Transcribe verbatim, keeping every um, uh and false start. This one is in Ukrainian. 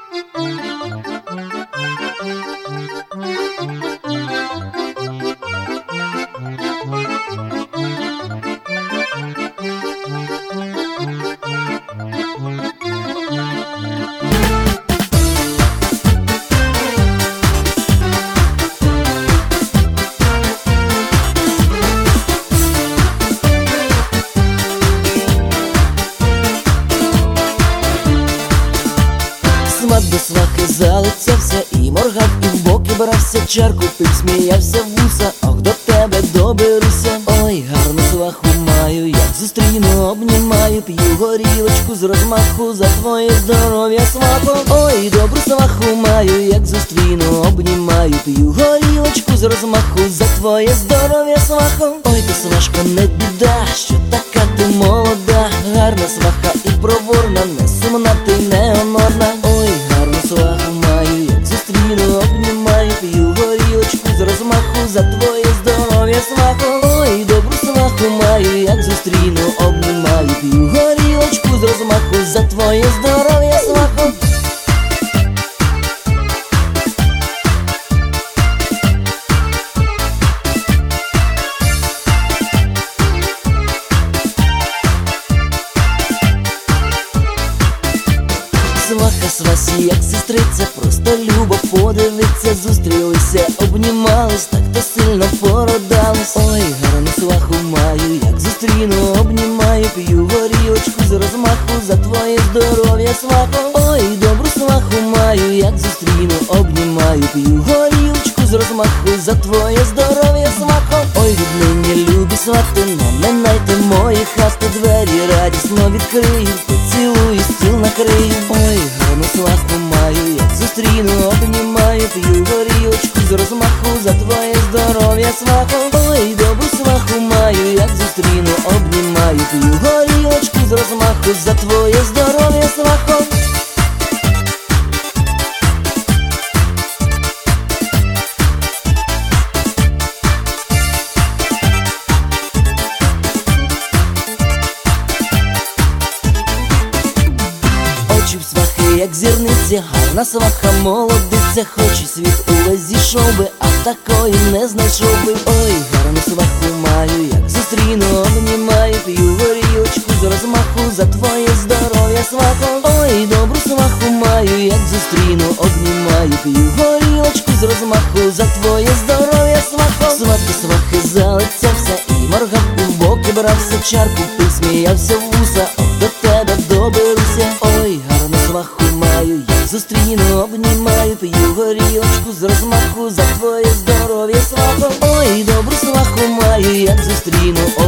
Сват до свахи залицявся і моргав, і в боки брався, чарку пив, сміявся в вуса. Ох, до тебе доберуся. Ой, гарну сваху маю, як зустріну, обнімаю, п'ю горілочку з розмаху за твоє здоров'я, свахо. Ой, добру сваху маю, як зустріну, обнімаю, п'ю горілочку з розмаху за твоє здоров'я, свахо. Ой, ти, свашко, не біда, що така ти молода, гарна сваха і проворна, не сумна ти, не онорна. Ой, гарну сваху маю, як зустріну, обнімаю, п'ю горілочку з розмаху за твоє здоров'я, свахо. Ой, добру сваху маю, як зустріну, обнімаю, п'ю горілочку з розмаху за твоє здоров'я, свахо. Сваха свасі, як сестриця, просто любо подивиться. Зустрілися, обнімались, так то сильно породались. Ой, гарну сваху маю, як зустріну, обнімаю, п'ю горілочку з розмаху за твоє здоров'я, свахо. Ой, добру сваху маю, як зустріну, обнімаю, п'ю горілочку з розмаху за твоє здоров'я, свахо. Ой, віднині, любі свати, не минайте мої хати, двері радісно відкрию, поцілую, стіл накрию. Ой, гарну сваху маю, як зустріну, обнімаю, п'ю горілочку з розмаху за твоє здоров'я, свахо. Ой, добру сваху маю, як зустріну, обнімаю, п'ю горілочку з розмаху за твоє здоров'я, свахо. Очі в свахи, як зірниці, гарна сваха, молодиця, хоч і світ увесь зійшов би, а такої не знайшов би. Ой, гарну сваху маю, як зустріну, обнімаю, п'ю горілочку з розмаху за твоє здоров'я, свахо. Ой, добру сваху маю, як зустріну, обнімаю, п'ю горілочку з розмаху за твоє здоров'я, свахо. Сват до свахи залицявся і моргав, і в боки брався, чарку пив, сміявся в вуса. Ох, до тебе доберуся. Ой, гарну сваху маю, як зустріну, обнімаю, п'ю горілочку з розмаху за твоє здоров'я, свахо. Ой, добру сваху маю, як зустріну,